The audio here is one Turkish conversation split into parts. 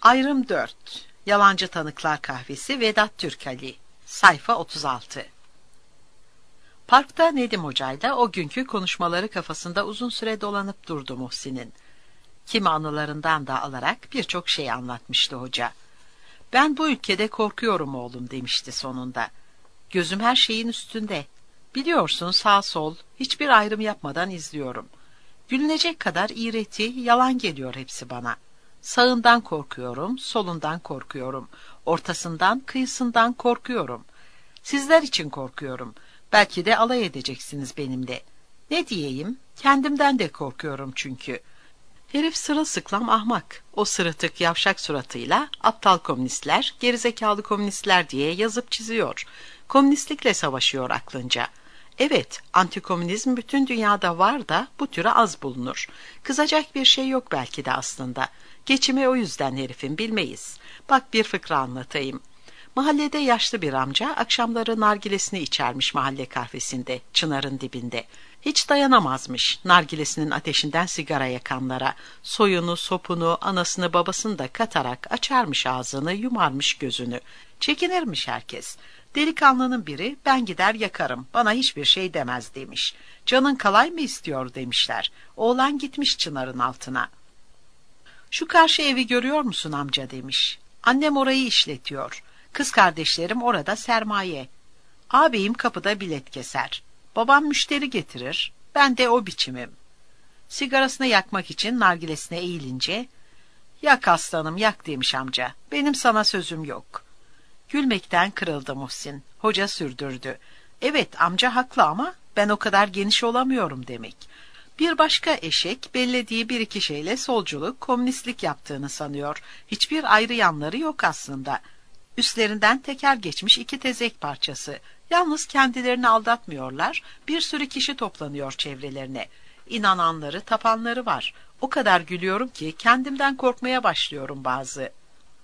Ayrım 4. Yalancı Tanıklar Kahvesi Vedat Türkali. Sayfa 36. Parkta Nedim Hoca'yla o günkü konuşmaları kafasında uzun süre dolanıp durdu Muhsin'in. Kimi anılarından da alarak birçok şey anlatmıştı hoca. "Ben bu ülkede korkuyorum oğlum," demişti sonunda. "Gözüm her şeyin üstünde. Biliyorsun, sağ sol hiçbir ayrım yapmadan izliyorum. Gülünecek kadar iğreti, yalan geliyor hepsi bana. Sağından korkuyorum, solundan korkuyorum. Ortasından, kıyısından korkuyorum. Sizler için korkuyorum. Belki de alay edeceksiniz benimle. Ne diyeyim? Kendimden de korkuyorum çünkü." Herif sırılsıklam ahmak. O sırıtık yavşak suratıyla aptal komünistler, gerizekalı komünistler diye yazıp çiziyor. Komünistlikle savaşıyor aklınca. Evet, antikomünizm bütün dünyada var da bu türü az bulunur. Kızacak bir şey yok belki de aslında. Geçimi o yüzden herifin, bilmeyiz. Bak, bir fıkra anlatayım. Mahallede yaşlı bir amca akşamları nargilesini içermiş mahalle kahvesinde, çınarın dibinde. Hiç dayanamazmış nargilesinin ateşinden sigara yakanlara. Soyunu, sopunu, anasını babasını da katarak açarmış ağzını, yumarmış gözünü. Çekinirmiş herkes. Delikanlının biri, "Ben gider yakarım, bana hiçbir şey demez," demiş. "Canın kalay mı istiyor?" demişler. Oğlan gitmiş çınarın altına. "Şu karşı evi görüyor musun amca?" demiş. "Annem orayı işletiyor. Kız kardeşlerim orada sermaye. Ağabeyim kapıda bilet keser. Babam müşteri getirir. Ben de o biçimim." Sigarasını yakmak için nargilesine eğilince, "Yak aslanım yak," demiş amca. "Benim sana sözüm yok." Gülmekten kırıldı Muhsin. Hoca sürdürdü. "Evet, amca haklı ama ben o kadar geniş olamıyorum demek. Bir başka eşek bellediği bir iki şeyle solculuk, komünistlik yaptığını sanıyor. Hiçbir ayrı yanları yok aslında. Üstlerinden teker geçmiş iki tezek parçası. Yalnız kendilerini aldatmıyorlar. Bir sürü kişi toplanıyor çevrelerine. İnananları, tapanları var. O kadar gülüyorum ki kendimden korkmaya başlıyorum bazı."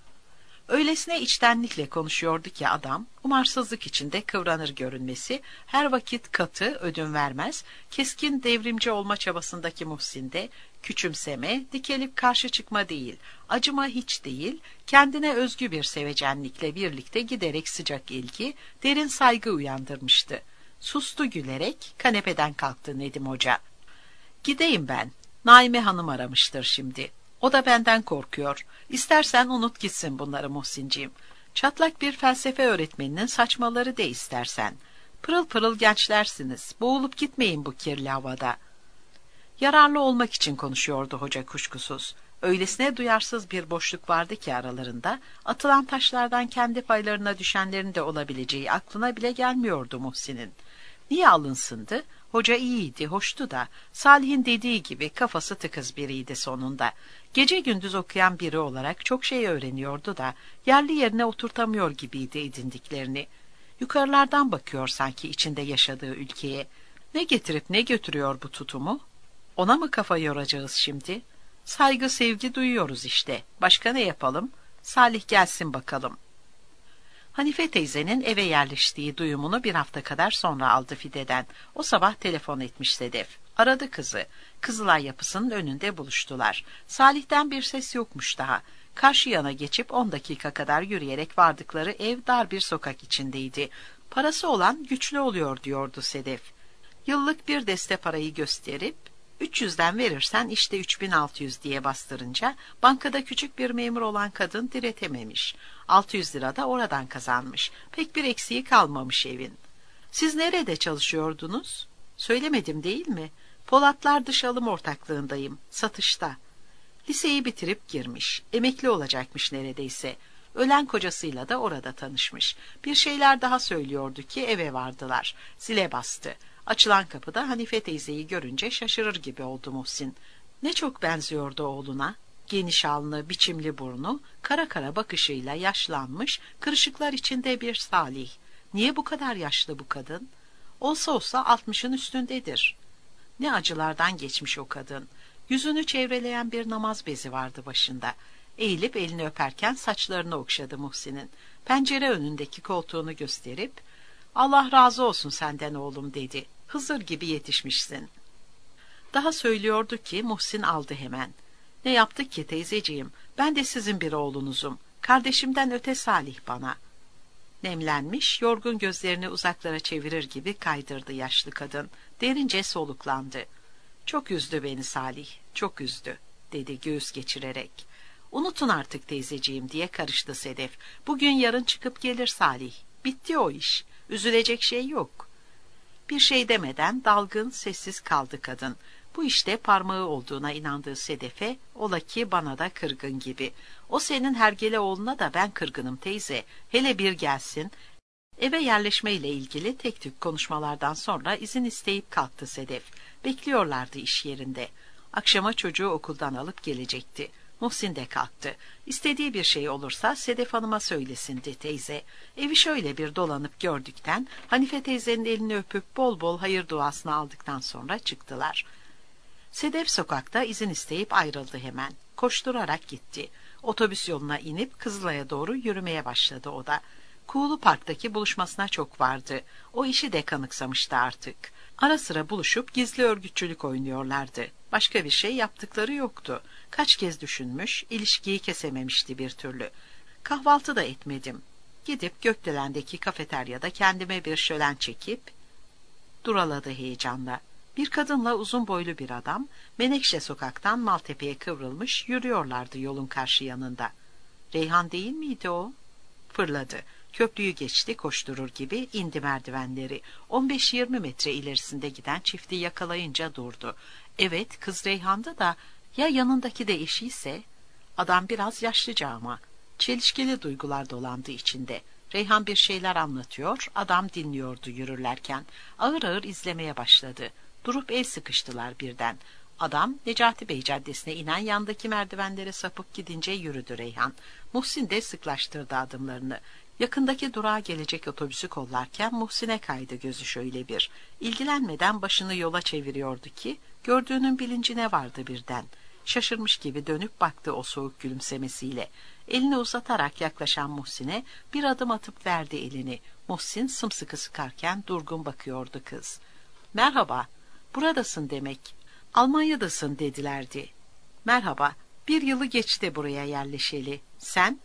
Öylesine içtenlikle konuşuyordu ki adam, umarsızlık içinde kıvranır görünmesi, her vakit katı, ödün vermez, keskin devrimci olma çabasındaki Muhsin'de, küçümseme, dikelip karşı çıkma değil, acıma hiç değil, kendine özgü bir sevecenlikle birlikte giderek sıcak ilgi, derin saygı uyandırmıştı. Sustu gülerek, kanepeden kalktı Nedim Hoca. "Gideyim ben. Naime Hanım aramıştır şimdi. O da benden korkuyor. İstersen unut gitsin bunları Muhsinciğim. Çatlak bir felsefe öğretmeninin saçmaları de istersen. Pırıl pırıl gençlersiniz. Boğulup gitmeyin bu kirli havada." Yararlı olmak için konuşuyordu hoca kuşkusuz. Öylesine duyarsız bir boşluk vardı ki aralarında, atılan taşlardan kendi paylarına düşenlerin de olabileceği aklına bile gelmiyordu Muhsin'in. Niye alınsındı? Hoca iyiydi, hoştu da, Salih'in dediği gibi kafası tıkız biriydi sonunda. Gece gündüz okuyan biri olarak çok şey öğreniyordu da, yerli yerine oturtamıyor gibiydi edindiklerini. Yukarılardan bakıyor sanki içinde yaşadığı ülkeye. Ne getirip ne götürüyor bu tutumu? Ona mı kafa yoracağız şimdi? Saygı sevgi duyuyoruz işte. Başka ne yapalım? Salih gelsin bakalım. Hanife teyzenin eve yerleştiği duyumunu bir hafta kadar sonra aldı Fide'den. O sabah telefon etmiş Sedef. Aradı kızı. Kızılay Yapısı'nın önünde buluştular. Salih'ten bir ses yokmuş daha. Karşı yana geçip 10 dakika kadar yürüyerek vardıkları ev dar bir sokak içindeydi. Parası olan güçlü oluyor diyordu Sedef. Yıllık bir deste parayı gösterip 300'den verirsen işte 3600 diye bastırınca bankada küçük bir memur olan kadın diretememiş. 600 lira da oradan kazanmış. Pek bir eksiği kalmamış evin. "Siz nerede çalışıyordunuz?" "Söylemedim değil mi? Polatlar Dış Alım Ortaklığındayım. Satışta." Liseyi bitirip girmiş. Emekli olacakmış neredeyse. Ölen kocasıyla da orada tanışmış. Bir şeyler daha söylüyordu ki eve vardılar. Zile bastı. Açılan kapıda Hanife teyzeyi görünce şaşırır gibi oldu Muhsin. Ne çok benziyordu oğluna. Geniş alnı, biçimli burnu, kara kara bakışıyla yaşlanmış, kırışıklar içinde bir Salih. Niye bu kadar yaşlı bu kadın? Olsa olsa 60'ın üstündedir. Ne acılardan geçmiş o kadın. Yüzünü çevreleyen bir namaz bezi vardı başında. Eğilip elini öperken saçlarını okşadı Muhsin'in. Pencere önündeki koltuğunu gösterip, "Allah razı olsun senden oğlum," dedi. "Hızır gibi yetişmişsin." Daha söylüyordu ki Muhsin aldı hemen. Ne yaptık ki teyzeciğim? Ben de sizin bir oğlunuzum. Kardeşimden öte Salih bana. Nemlenmiş, yorgun gözlerini uzaklara çevirir gibi kaydırdı yaşlı kadın. Derince soluklandı. Çok üzdü beni Salih, çok üzdü, dedi göğüs geçirerek. Unutun artık teyzeciğim diye karıştı Sedef. Bugün yarın çıkıp gelir Salih. Bitti o iş. Üzülecek şey yok. Bir şey demeden dalgın, sessiz kaldı kadın. Bu işte parmağı olduğuna inandığı Sedef'e, ola ki bana da kırgın gibi. O senin hergele oğluna da ben kırgınım teyze. Hele bir gelsin. Eve yerleşmeyle ilgili tek tük konuşmalardan sonra izin isteyip kalktı Sedef. Bekliyorlardı iş yerinde. Akşama çocuğu okuldan alıp gelecekti. Muhsin de kalktı. İstediği bir şey olursa Sedef Hanım'a söylesindi teyze. Evi şöyle bir dolanıp gördükten, Hanife teyzenin elini öpüp bol bol hayır duasını aldıktan sonra çıktılar. Sedef sokakta izin isteyip ayrıldı hemen. Koşturarak gitti. Otobüs yoluna inip Kızılay'a doğru yürümeye başladı o da. Kuğulu Park'taki buluşmasına çok vardı. O işi de kanıksamıştı artık. Ara sıra buluşup gizli örgütçülük oynuyorlardı. Başka bir şey yaptıkları yoktu. Kaç kez düşünmüş, ilişkiyi kesememişti bir türlü. Kahvaltı da etmedim. Gidip Gökdelen'deki kafeteryada kendime bir şölen çekip duraladı heyecanla. Bir kadınla uzun boylu bir adam, Menekşe sokaktan Maltepe'ye kıvrılmış yürüyorlardı yolun karşı yanında. Reyhan değil miydi o? Fırladı. Köprüyü geçti koşturur gibi indi merdivenleri. 15-20 metre ilerisinde giden çifti yakalayınca durdu. Evet kız Reyhan'dı da ya yanındaki de eşiyse? Adam biraz yaşlıca ama. Çelişkili duygular dolandı içinde. Reyhan bir şeyler anlatıyor, adam dinliyordu yürürlerken. Ağır ağır izlemeye başladı. Durup el sıkıştılar birden. Adam Necati Bey Caddesi'ne inen yandaki merdivenlere sapıp gidince yürüdü Reyhan. Muhsin de sıklaştırdı adımlarını. Yakındaki durağa gelecek otobüsü kollarken Muhsin'e kaydı gözü şöyle bir. İlgilenmeden başını yola çeviriyordu ki gördüğünün bilincine vardı birden. Şaşırmış gibi dönüp baktı o soğuk gülümsemesiyle. Elini uzatarak yaklaşan Muhsin'e bir adım atıp verdi elini. Muhsin sımsıkı sıkarken durgun bakıyordu kız. Merhaba, buradasın demek. Almanya'dasın dedilerdi. Merhaba, bir yılı geçti buraya yerleşeli. Sen?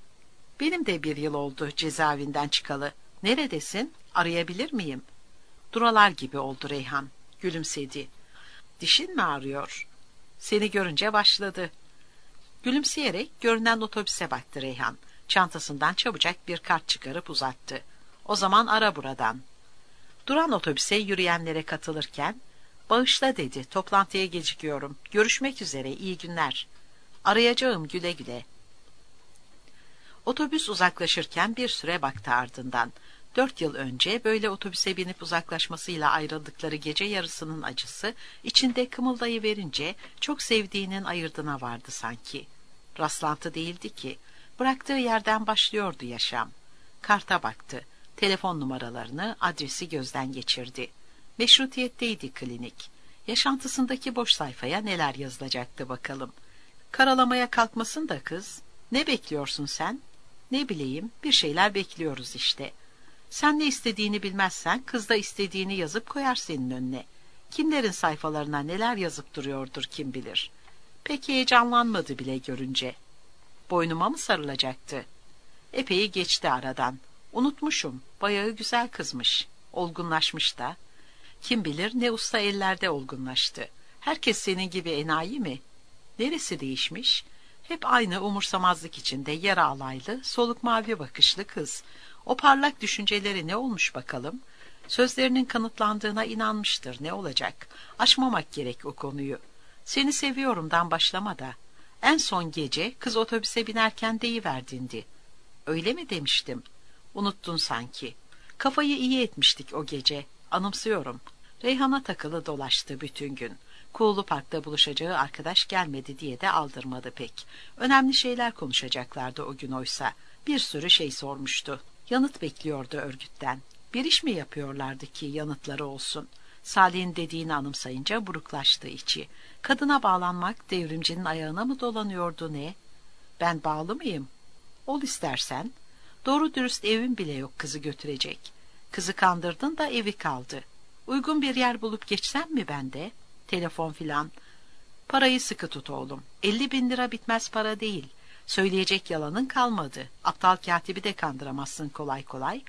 Benim de bir yıl oldu cezaevinden çıkalı. Neredesin? Arayabilir miyim? Duralar gibi oldu Reyhan. Gülümsedi. Dişin mi ağrıyor? Seni görünce başladı. Gülümseyerek görünen otobüse baktı Reyhan. Çantasından çabucak bir kart çıkarıp uzattı. O zaman ara buradan. Duran otobüse yürüyenlere katılırken, bağışla dedi, toplantıya gecikiyorum. Görüşmek üzere, iyi günler. Arayacağım güle güle. Otobüs uzaklaşırken bir süre baktı ardından. 4 yıl önce böyle otobüse binip uzaklaşmasıyla ayrıldıkları gece yarısının acısı içinde kımıldayıverince çok sevdiğinin ayırdına vardı sanki. Rastlantı değildi ki. Bıraktığı yerden başlıyordu yaşam. Karta baktı. Telefon numaralarını, adresi gözden geçirdi. Meşrutiyetteydi klinik. Yaşantısındaki boş sayfaya neler yazılacaktı bakalım. Karalamaya kalkmasın da kız. Ne bekliyorsun sen? Ne bileyim, bir şeyler bekliyoruz işte. Sen ne istediğini bilmezsen kız da istediğini yazıp koyar senin önüne. Kimlerin sayfalarına neler yazıp duruyordur kim bilir. Pek heyecanlanmadı bile görünce. Boynuma mı sarılacaktı? Epey geçti aradan. Unutmuşum, bayağı güzel kızmış. Olgunlaşmış da. Kim bilir ne usta ellerde olgunlaştı. Herkes senin gibi enayi mi? Neresi değişmiş? Hep aynı umursamazlık içinde yara alaylı, soluk mavi bakışlı kız. O parlak düşünceleri ne olmuş bakalım? Sözlerinin kanıtlandığına inanmıştır, ne olacak? Açmamak gerek o konuyu. Seni seviyorumdan başlama da. En son gece kız otobüse binerken deyiverdindi. Öyle mi demiştim? Unuttun sanki. Kafayı iyi etmiştik o gece. Anımsıyorum. Reyhan'a takılı dolaştı bütün gün. Kuğulu Park'ta buluşacağı arkadaş gelmedi diye de aldırmadı pek. Önemli şeyler konuşacaklardı o gün oysa. Bir sürü şey sormuştu. Yanıt bekliyordu örgütten. Bir iş mi yapıyorlardı ki yanıtları olsun? Salih'in dediğini anımsayınca buruklaştı içi. Kadına bağlanmak devrimcinin ayağına mı dolanıyordu ne? Ben bağlı mıyım? Ol istersen. Doğru dürüst evin bile yok kızı götürecek. Kızı kandırdın da evi kaldı. Uygun bir yer bulup geçsem mi ben de? Telefon filan. Parayı sıkı tut oğlum. 50.000 lira bitmez para değil. Söyleyecek yalanın kalmadı. Aptal katibi de kandıramazsın kolay kolay.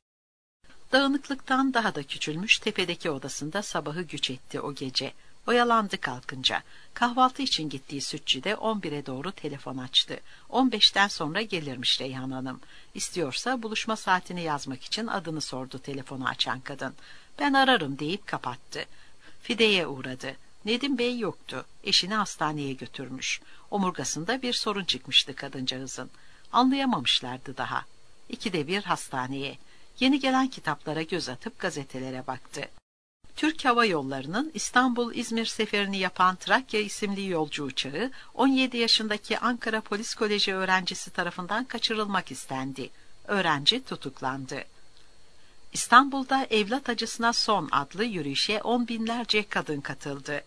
Dağınıklıktan daha da küçülmüş tepedeki odasında sabahı güç etti o gece. Oyalandı kalkınca. Kahvaltı için gittiği sütçüde 11'e doğru telefon açtı. 15'ten sonra gelirmiş Reyhan Hanım. İstiyorsa buluşma saatini yazmak için adını sordu telefonu açan kadın. Ben ararım deyip kapattı. Fide'ye uğradı. Nedim Bey yoktu. Eşini hastaneye götürmüş. Omurgasında bir sorun çıkmıştı kadıncağızın. Anlayamamışlardı daha. 2'de 1 hastaneye. Yeni gelen kitaplara göz atıp gazetelere baktı. Türk Hava Yolları'nın İstanbul-İzmir seferini yapan Trakya isimli yolcu uçağı 17 yaşındaki Ankara Polis Koleji öğrencisi tarafından kaçırılmak istendi. Öğrenci tutuklandı. İstanbul'da Evlat Acısına Son adlı yürüyüşe 10 binlerce kadın katıldı.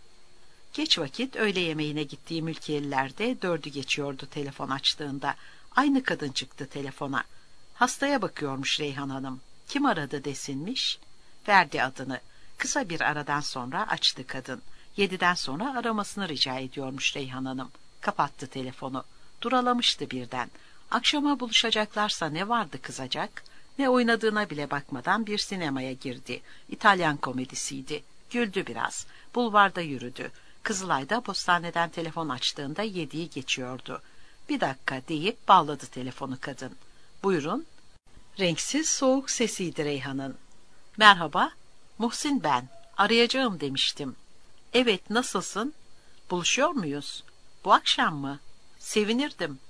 Geç vakit öğle yemeğine gittiği mülkiyelilerde 4'ü geçiyordu telefon açtığında. Aynı kadın çıktı telefona. Hastaya bakıyormuş Reyhan Hanım. Kim aradı desinmiş? Verdi adını. Kısa bir aradan sonra açtı kadın. 7'den sonra aramasını rica ediyormuş Reyhan Hanım. Kapattı telefonu. Duralamıştı birden. Akşama buluşacaklarsa ne vardı kızacak? Ne oynadığına bile bakmadan bir sinemaya girdi. İtalyan komedisiydi. Güldü biraz. Bulvarda yürüdü. Kızılay'da postaneden telefon açtığında 7'yi geçiyordu. Bir dakika deyip bağladı telefonu kadın. Buyurun. Renksiz soğuk sesiydi Reyhan'ın. Merhaba. Muhsin ben. Arayacağım demiştim. Evet, nasılsın? Buluşuyor muyuz? Bu akşam mı? Sevinirdim.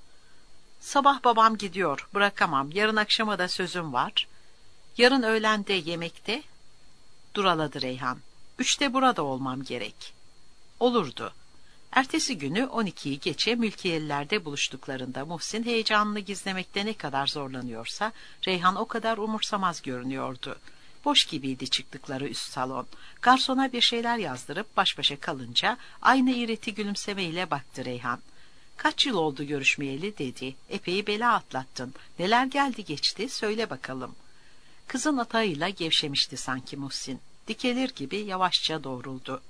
Sabah babam gidiyor. Bırakamam. Yarın akşama da sözüm var. Yarın öğlende yemekte. Duraladı Reyhan. 3'te burada olmam gerek. Olurdu. Ertesi günü 12'yi geçe mülkiyelilerde buluştuklarında Muhsin heyecanını gizlemekte ne kadar zorlanıyorsa Reyhan o kadar umursamaz görünüyordu. Boş gibiydi çıktıkları üst salon. Garsona bir şeyler yazdırıp baş başa kalınca aynı iğreti gülümsemeyle baktı Reyhan. Kaç yıl oldu görüşmeyeli dedi. Epey bela atlattın. Neler geldi geçti söyle bakalım. Kızın atağıyla gevşemişti sanki Muhsin. Dikelir gibi yavaşça doğruldu.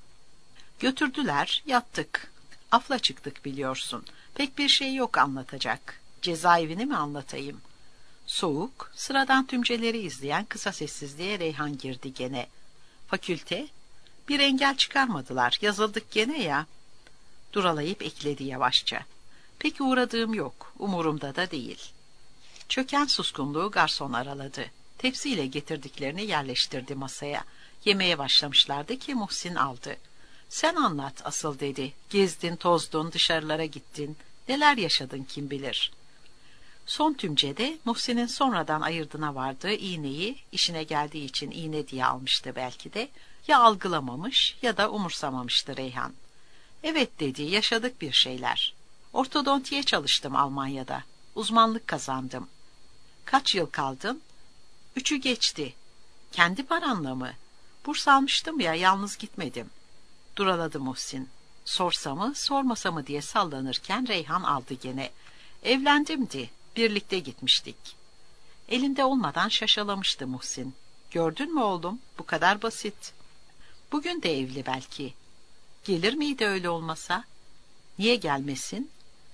Götürdüler, yattık. Afla çıktık biliyorsun. Pek bir şey yok anlatacak. Cezaevini mi anlatayım? Soğuk, sıradan tümceleri izleyen kısa sessizliğe Reyhan girdi gene. Fakülte? Bir engel çıkarmadılar, yazıldık gene ya. Duralayıp ekledi yavaşça. Pek uğradığım yok, umurumda da değil. Çöken suskunluğu garson araladı. Tepsiyle getirdiklerini yerleştirdi masaya. Yemeğe başlamışlardı ki Muhsin aldı. Sen anlat asıl dedi. Gezdin, tozdun, dışarılara gittin. Neler yaşadın kim bilir. Son tümcede Muhsin'in sonradan ayırdına vardığı iğneyi, işine geldiği için iğne diye almıştı belki de, ya algılamamış ya da umursamamıştı Reyhan. Evet dedi, yaşadık bir şeyler. Ortodontiye çalıştım Almanya'da. Uzmanlık kazandım. Kaç yıl kaldın? 3'ü geçti. Kendi paranla mı? Burs almıştım ya, yalnız gitmedim. Duraladı Muhsin. Sorsa mı, sormasa mı diye sallanırken Reyhan aldı gene. Evlendimdi, birlikte gitmiştik. Elinde olmadan şaşalamıştı Muhsin. Gördün mü oğlum, bu kadar basit. Bugün de evli belki. Gelir miydi öyle olmasa? Niye gelmesin?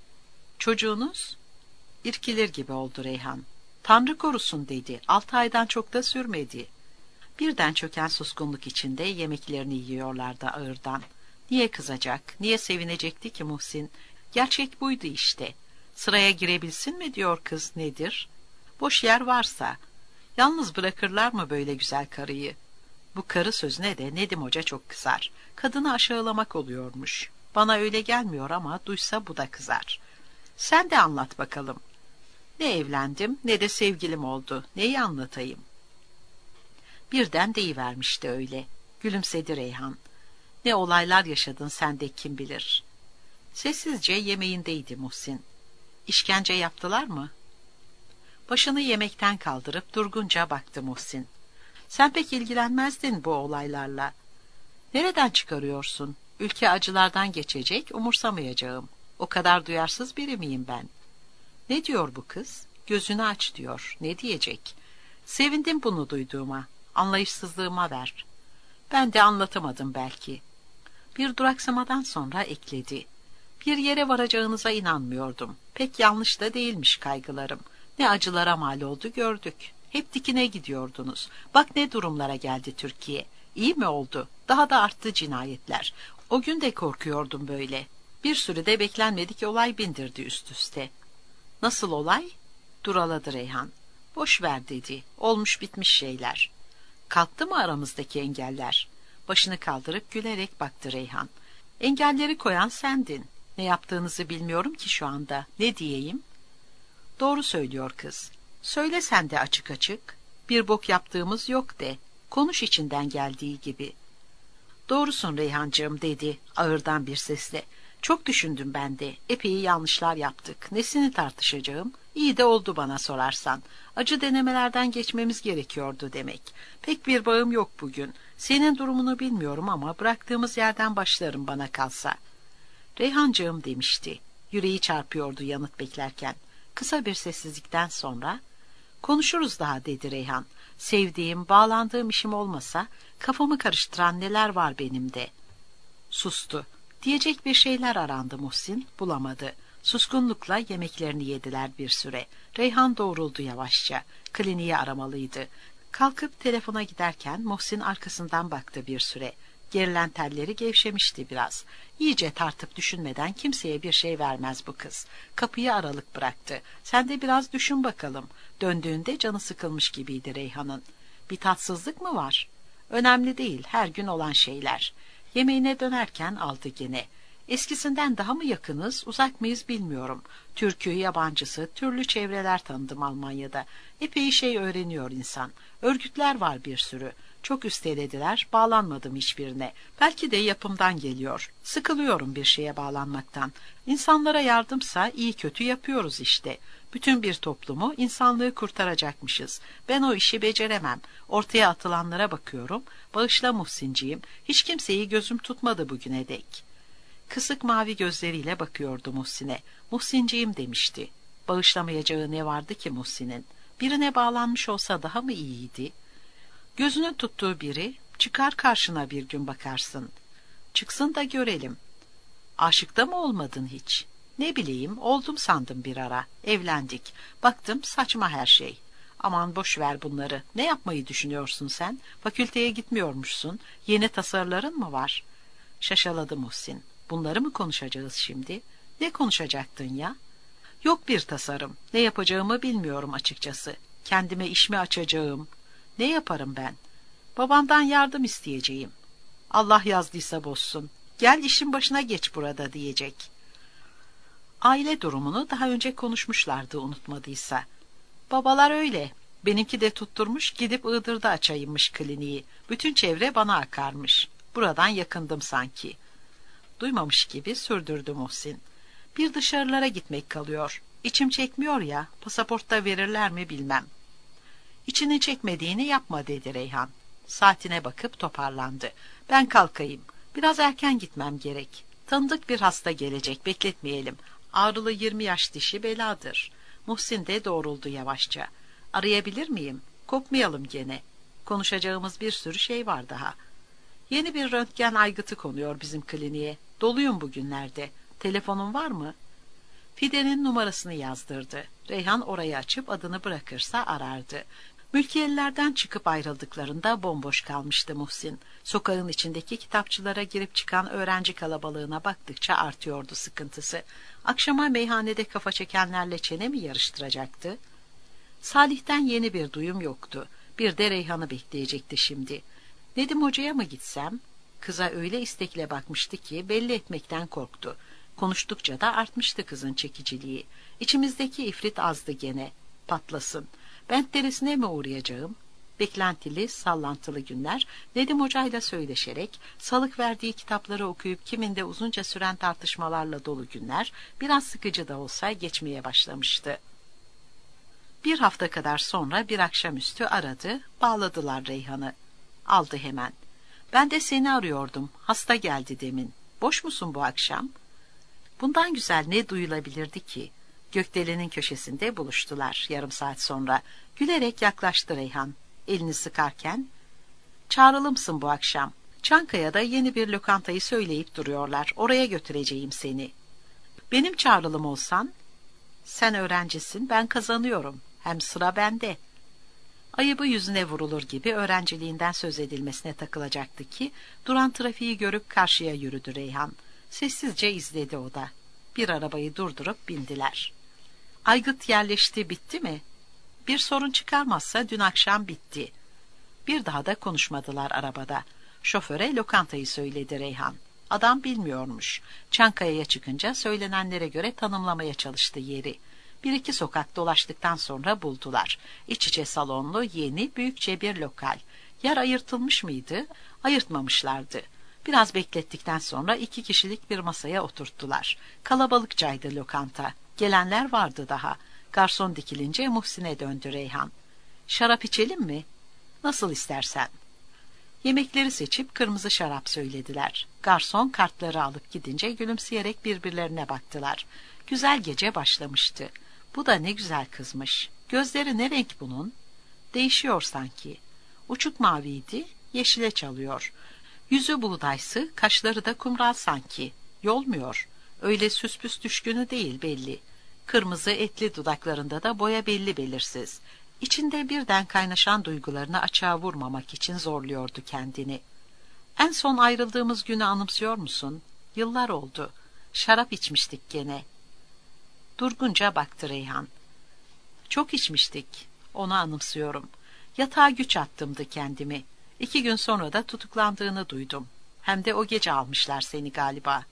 Çocuğunuz? İrkilir gibi oldu Reyhan. Tanrı korusun dedi, 6 aydan çok da sürmedi. Birden çöken suskunluk içinde yemeklerini yiyorlardı ağırdan. Niye kızacak, niye sevinecekti ki Muhsin? Gerçek buydu işte. Sıraya girebilsin mi diyor kız, nedir? Boş yer varsa. Yalnız bırakırlar mı böyle güzel karıyı? Bu karı sözüne de Nedim Hoca çok kızar. Kadını aşağılamak oluyormuş. Bana öyle gelmiyor ama duysa bu da kızar. Sen de anlat bakalım. Ne evlendim ne de sevgilim oldu. Neyi anlatayım? Birden deyivermişti öyle. Gülümsedi Reyhan. Ne olaylar yaşadın sen de kim bilir. Sessizce yemeğindeydi Muhsin. İşkence yaptılar mı? Başını yemekten kaldırıp durgunca baktı Muhsin. Sen pek ilgilenmezdin bu olaylarla. Nereden çıkarıyorsun? Ülke acılardan geçecek, umursamayacağım. O kadar duyarsız biri miyim ben? Ne diyor bu kız? Gözünü aç diyor. Ne diyecek? Sevindim bunu duyduğuma. Anlayışsızlığıma ver. Ben de anlatamadım belki. Bir duraksamadan sonra ekledi. Bir yere varacağınıza inanmıyordum. Pek yanlış da değilmiş kaygılarım. Ne acılara mal oldu gördük. Hep dikine gidiyordunuz. Bak ne durumlara geldi Türkiye. İyi mi oldu? Daha da arttı cinayetler. O gün de korkuyordum böyle. Bir sürü de beklenmedik olay bindirdi üst üste. Nasıl olay? Duraladı Reyhan. Boş ver dedi. Olmuş bitmiş şeyler. Kalktı mı aramızdaki engeller? Başını kaldırıp gülerek baktı Reyhan. Engelleri koyan sendin. Ne yaptığınızı bilmiyorum ki şu anda. Ne diyeyim? Doğru söylüyor kız. Söyle sen de açık açık. Bir bok yaptığımız yok de. Konuş içinden geldiği gibi. Doğrusun Reyhancığım dedi ağırdan bir sesle. Çok düşündüm ben de. Epey yanlışlar yaptık. Nesini tartışacağım? İyi de oldu bana sorarsan. Acı denemelerden geçmemiz gerekiyordu demek. Pek bir bağım yok bugün. Senin durumunu bilmiyorum ama bıraktığımız yerden başlarım bana kalsa. Reyhancığım demişti. Yüreği çarpıyordu yanıt beklerken. Kısa bir sessizlikten sonra konuşuruz daha dedi Reyhan. Sevdiğim, bağlandığım işim olmasa kafamı karıştıran neler var benim de. Sustu. Diyecek bir şeyler arandı Muhsin, bulamadı. Suskunlukla yemeklerini yediler bir süre. Reyhan doğruldu yavaşça. Kliniği aramalıydı. Kalkıp telefona giderken Muhsin arkasından baktı bir süre. Gerilen telleri gevşemişti biraz. İyice tartıp düşünmeden kimseye bir şey vermez bu kız. Kapıyı aralık bıraktı. Sen de biraz düşün bakalım. Döndüğünde canı sıkılmış gibiydi Reyhan'ın. Bir tatsızlık mı var? Önemli değil, her gün olan şeyler. Yemeğine dönerken aldı gene. Eskisinden daha mı yakınız, uzak mıyız bilmiyorum. Türk'ü, yabancısı, türlü çevreler tanıdım Almanya'da. Epey şey öğreniyor insan. Örgütler var bir sürü. Çok üstelediler, bağlanmadım hiçbirine. Belki de yapımdan geliyor. Sıkılıyorum bir şeye bağlanmaktan. İnsanlara yardımsa iyi kötü yapıyoruz işte. Bütün bir toplumu, insanlığı kurtaracakmışız. Ben o işi beceremem. Ortaya atılanlara bakıyorum. Bağışla Muhsinciğim. Hiç kimseyi gözüm tutmadı bugüne dek. Kısık mavi gözleriyle bakıyordu Muhsin'e. Muhsinciğim demişti. Bağışlamayacağı ne vardı ki Muhsin'in? Birine bağlanmış olsa daha mı iyiydi? Gözünün tuttuğu biri, çıkar karşına bir gün bakarsın. Çıksın da görelim. Aşıkta mı olmadın hiç? Ne bileyim, oldum sandım bir ara. Evlendik. Baktım saçma her şey. Aman boş ver bunları. Ne yapmayı düşünüyorsun sen? Fakülteye gitmiyormuşsun. Yeni tasarıların mı var? Şaşaladı Muhsin. Bunları mı konuşacağız şimdi? Ne konuşacaktın ya? Yok bir tasarım. Ne yapacağımı bilmiyorum açıkçası. Kendime iş mi açacağım? Ne yaparım ben? Babamdan yardım isteyeceğim. Allah yazdıysa bozsun. Gel işin başına geç burada diyecek. Aile durumunu daha önce konuşmuşlardı unutmadıysa. Babalar öyle. Benimki de tutturmuş gidip Iğdır'da açayımmış kliniği. Bütün çevre bana akarmış. Buradan yakındım sanki. Duymamış gibi sürdürdü Muhsin. Bir dışarılara gitmek kalıyor. İçim çekmiyor ya, pasaportta verirler mi bilmem. İçini çekmediğini yapma dedi Reyhan. Saatine bakıp toparlandı. Ben kalkayım. Biraz erken gitmem gerek. Tanıdık bir hasta gelecek, bekletmeyelim. Ağrılı 20 yaş dişi beladır. Muhsin de doğruldu yavaşça. Arayabilir miyim? Kopmayalım gene. Konuşacağımız bir sürü şey var daha. Yeni bir röntgen aygıtı konuyor bizim kliniğe. Doluyum bugünlerde. Telefonun var mı? Fide'nin numarasını yazdırdı. Reyhan orayı açıp adını bırakırsa arardı. Mülkiyelilerden çıkıp ayrıldıklarında bomboş kalmıştı Muhsin. Sokağın içindeki kitapçılara girip çıkan öğrenci kalabalığına baktıkça artıyordu sıkıntısı. Akşama meyhanede kafa çekenlerle çene mi yarıştıracaktı? Salih'ten yeni bir duyum yoktu. Bir de Reyhan'ı bekleyecekti şimdi. Nedim Hoca'ya mı gitsem? Kıza öyle istekle bakmıştı ki belli etmekten korktu. Konuştukça da artmıştı kızın çekiciliği. İçimizdeki ifrit azdı gene. Patlasın. Bent derisine mi uğrayacağım? Beklentili, sallantılı günler Nedim Hoca'yla söyleşerek, salık verdiği kitapları okuyup kiminde uzunca süren tartışmalarla dolu günler, biraz sıkıcı da olsa geçmeye başlamıştı. Bir hafta kadar sonra bir akşamüstü aradı, bağladılar Reyhan'ı. Aldı hemen. Ben de seni arıyordum, hasta geldi demin. Boş musun bu akşam? Bundan güzel ne duyulabilirdi ki? Gökdelen'in köşesinde buluştular yarım saat sonra. Gülerek yaklaştı Reyhan. Elini sıkarken, çağrılımsın bu akşam. Çankaya'da yeni bir lokantayı söyleyip duruyorlar. Oraya götüreceğim seni. Benim Çağrılım olsan, sen öğrencisin, ben kazanıyorum. Hem sıra bende. Ayıbı yüzüne vurulur gibi öğrenciliğinden söz edilmesine takılacaktı ki, duran trafiği görüp karşıya yürüdü Reyhan. Sessizce izledi o da. Bir arabayı durdurup bindiler. Aygıt yerleşti, bitti mi? Bir sorun çıkarmazsa dün akşam bitti. Bir daha da konuşmadılar arabada. Şoföre lokantayı söyledi Reyhan. Adam bilmiyormuş. Çankaya'ya çıkınca söylenenlere göre tanımlamaya çalıştı yeri. Bir iki sokak dolaştıktan sonra buldular. İç içe salonlu, yeni, büyükçe bir lokal. Yer ayırtılmış mıydı? Ayırtmamışlardı. Biraz beklettikten sonra 2 kişilik bir masaya oturttular. Kalabalıkçaydı lokanta. Gelenler vardı daha. Garson dikilince Muhsin'e döndü Reyhan. Şarap içelim mi? Nasıl istersen. Yemekleri seçip kırmızı şarap söylediler. Garson kartları alıp gidince gülümseyerek birbirlerine baktılar. Güzel gece başlamıştı. Bu da ne güzel kızmış. Gözleri ne renk bunun? Değişiyor sanki. Uçuk maviydi, yeşile çalıyor. Yüzü buğdaysı, kaşları da kumral sanki. Yolmuyor. Öyle süspüs düşkünü değil belli. Kırmızı etli dudaklarında da boya belli belirsiz. İçinde birden kaynaşan duygularını açığa vurmamak için zorluyordu kendini. En son ayrıldığımız günü anımsıyor musun? Yıllar oldu. Şarap içmiştik gene. Durgunca baktı Reyhan. Çok içmiştik. Onu anımsıyorum. Yatağa güç attımdı kendimi. 2 gün sonra da tutuklandığını duydum. Hem de o gece almışlar seni galiba.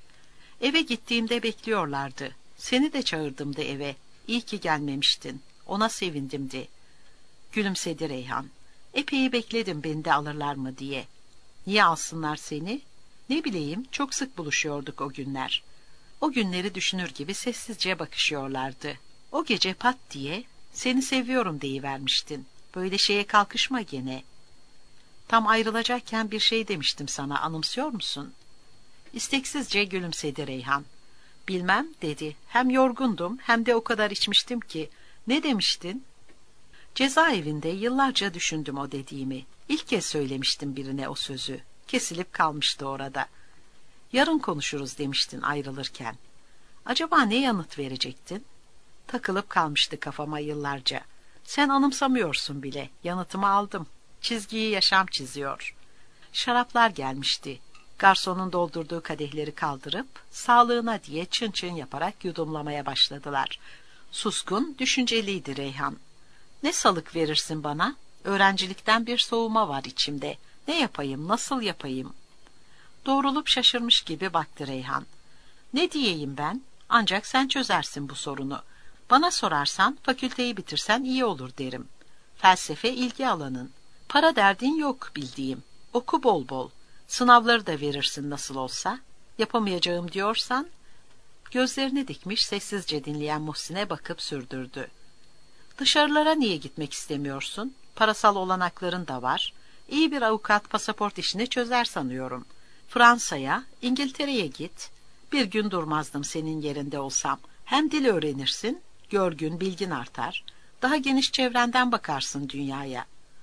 Eve gittiğimde bekliyorlardı. Seni de çağırdımdı eve. İyi ki gelmemiştin. Ona sevindimdi. Gülümsedi Reyhan. Epey bekledim beni de alırlar mı diye. Niye alsınlar seni? Ne bileyim, çok sık buluşuyorduk o günler. O günleri düşünür gibi sessizce bakışıyorlardı. O gece pat diye seni seviyorum deyivermiştin. Böyle şeye kalkışma gene. Tam ayrılacakken bir şey demiştim sana, anımsıyor musun? İsteksizce gülümsedi Reyhan. Bilmem dedi. Hem yorgundum hem de o kadar içmiştim ki. Ne demiştin? Cezaevinde yıllarca düşündüm o dediğimi. İlk kez söylemiştim birine o sözü. Kesilip kalmıştı orada. Yarın konuşuruz demiştin ayrılırken. Acaba ne yanıt verecektin? Takılıp kalmıştı kafama yıllarca. Sen anımsamıyorsun bile. Yanıtımı aldım. Çizgiyi yaşam çiziyor. Şaraplar gelmişti. Garsonun doldurduğu kadehleri kaldırıp sağlığına diye çın çın yaparak yudumlamaya başladılar. Suskun, düşünceliydi Reyhan. Ne salık verirsin bana? Öğrencilikten bir soğuma var içimde. Ne yapayım, nasıl yapayım? Doğrulup şaşırmış gibi baktı Reyhan. Ne diyeyim ben? Ancak sen çözersin bu sorunu. Bana sorarsan fakülteyi bitirsen iyi olur derim. Felsefe ilgi alanın. Para derdin yok bildiğim. Oku bol bol. Sınavları da verirsin nasıl olsa. Yapamayacağım diyorsan... Gözlerini dikmiş sessizce dinleyen Muhsin'e bakıp sürdürdü. Dışarılara niye gitmek istemiyorsun? Parasal olanakların da var. İyi bir avukat pasaport işini çözer sanıyorum. Fransa'ya, İngiltere'ye git. Bir gün durmazdım senin yerinde olsam. Hem dil öğrenirsin, görgün, bilgin artar. Daha geniş çevrenden bakarsın dünyaya.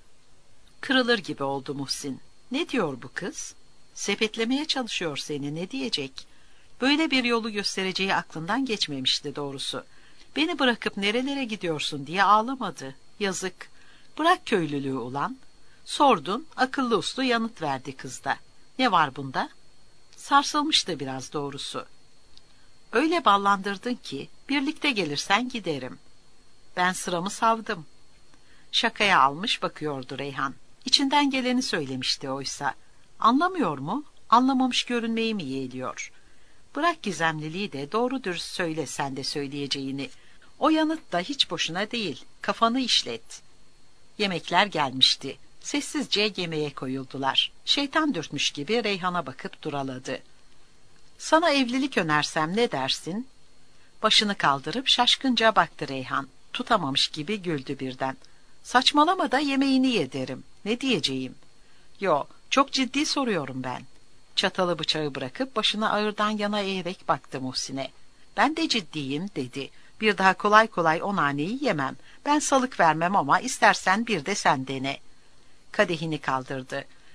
Kırılır gibi oldu Muhsin. Ne diyor bu kız? Sepetlemeye çalışıyor seni, ne diyecek? Böyle bir yolu göstereceği aklından geçmemişti doğrusu. Beni bırakıp nerelere gidiyorsun diye ağlamadı. Yazık. Bırak köylülüğü ulan. Sordun, akıllı uslu yanıt verdi kız da. Ne var bunda? Sarsılmıştı biraz doğrusu. Öyle ballandırdın ki birlikte gelirsen giderim. Ben sıramı savdım. Şakaya almış bakıyordu Reyhan. İçinden geleni söylemişti oysa. Anlamıyor mu? Anlamamış görünmeyi mi yeğliyor? Bırak gizemliliği de doğru dürüst söyle sen de söyleyeceğini. O yanıt da hiç boşuna değil. Kafanı işlet. Yemekler gelmişti. Sessizce yemeğe koyuldular. Şeytan dürtmüş gibi Reyhan'a bakıp duraladı. Sana evlilik önersem ne dersin? Başını kaldırıp şaşkınca baktı Reyhan. Tutamamış gibi güldü birden. Saçmalama da yemeğini ye derim. Ne diyeceğim? Yo, çok ciddi soruyorum ben. Çatalı bıçağı bırakıp başını ağırdan yana eğerek baktı Muhsin'e. Ben de ciddiyim dedi. Bir daha kolay kolay o naneyi yemem. Ben salık vermem ama istersen bir de sen dene. Kadehini kaldırdı.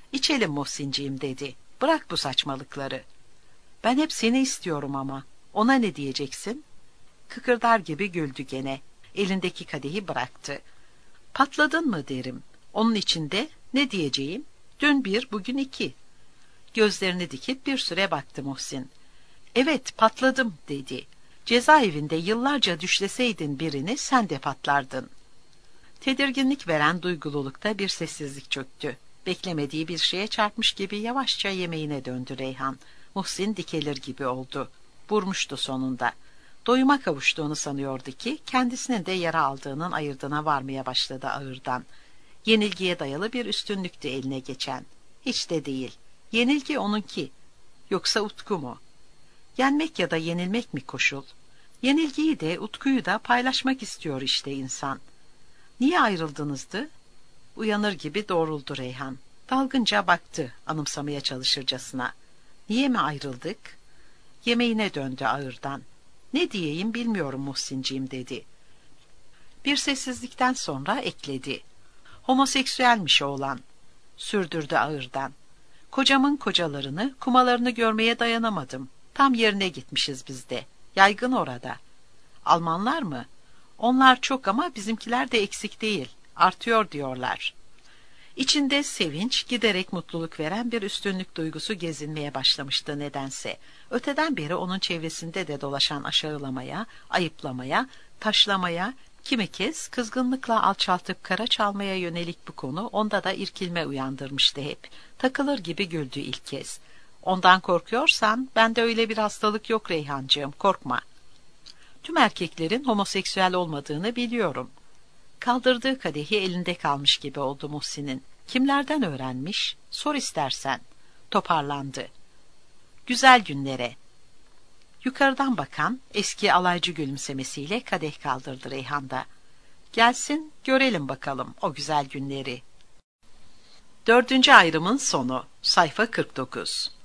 İçelim Muhsinciğim dedi. Bırak bu saçmalıkları. Ben hep seni istiyorum ama. Ona ne diyeceksin? Kıkırdar gibi güldü gene. Elindeki kadehi bıraktı. Patladın mı derim. Onun içinde ne diyeceğim? Dün bir, bugün iki. Gözlerini dikip bir süre baktı Muhsin. Evet, patladım dedi. Cezaevinde yıllarca düşleseydin birini sen de patlardın. Tedirginlik veren duygululukta bir sessizlik çöktü. Beklemediği bir şeye çarpmış gibi yavaşça yemeğine döndü Reyhan. Muhsin dikelir gibi oldu. Vurmuştu sonunda. Doyuma kavuştuğunu sanıyordu ki kendisinin de yara aldığının ayırdına varmaya başladı ağırdan. Yenilgiye dayalı bir üstünlüktü eline geçen. Hiç de değil. Yenilgi onunki. Yoksa Utku mu? Yenmek ya da yenilmek mi koşul? Yenilgiyi de Utku'yu da paylaşmak istiyor işte insan. Niye ayrıldınızdı? Uyanır gibi doğruldu Reyhan. Dalgınca baktı anımsamaya çalışırcasına. Niye mi ayrıldık? Yemeğine döndü ağırdan. Ne diyeyim bilmiyorum Muhsinciğim dedi. Bir sessizlikten sonra ekledi. Homoseksüelmiş oğlan. Sürdürdü ağırdan. Kocamın kocalarını, kumalarını görmeye dayanamadım. Tam yerine gitmişiz biz de. Yaygın orada. Almanlar mı? Onlar çok ama bizimkiler de eksik değil. Artıyor diyorlar. İçinde sevinç, giderek mutluluk veren bir üstünlük duygusu gezinmeye başlamıştı nedense. Öteden beri onun çevresinde de dolaşan aşağılamaya, ayıplamaya, taşlamaya, kimi kez kızgınlıkla alçaltıp kara çalmaya yönelik bu konu onda da irkilme uyandırmıştı hep. Takılır gibi güldü ilk kez. Ondan korkuyorsan bende öyle bir hastalık yok Reyhancığım, korkma. Tüm erkeklerin homoseksüel olmadığını biliyorum. Kaldırdığı kadehi elinde kalmış gibi oldu Muhsin'in. Kimlerden öğrenmiş? Sor istersen. Toparlandı. Güzel günlere. Yukarıdan bakan eski alaycı gülümsemesiyle kadeh kaldırdı Reyhan'da. Gelsin görelim bakalım o güzel günleri. 4. ayrımın sonu. Sayfa 49.